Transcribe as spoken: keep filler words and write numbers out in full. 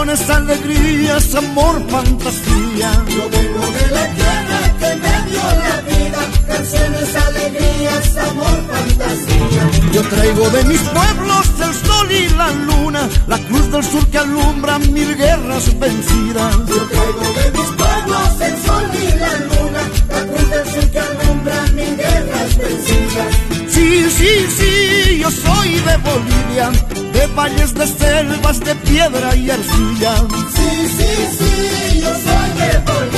canciones, alegrías, amor, fantasía. Yo vengo de la tierra que me dio la vida, canciones, alegrías, amor, fantasía. Yo traigo de mis pueblos el sol y la luna, la cruz del sur que alumbra mil guerras vencidas. Yo traigo de mis pueblos el sol y la luna, la cruz del sur que alumbra mil guerras vencidas. Sí, sí, sí, yo soy de Bolivia, de valles, de selvas, de piedra y arcilla. Sí, sí, sí, yo soy de Bolivia.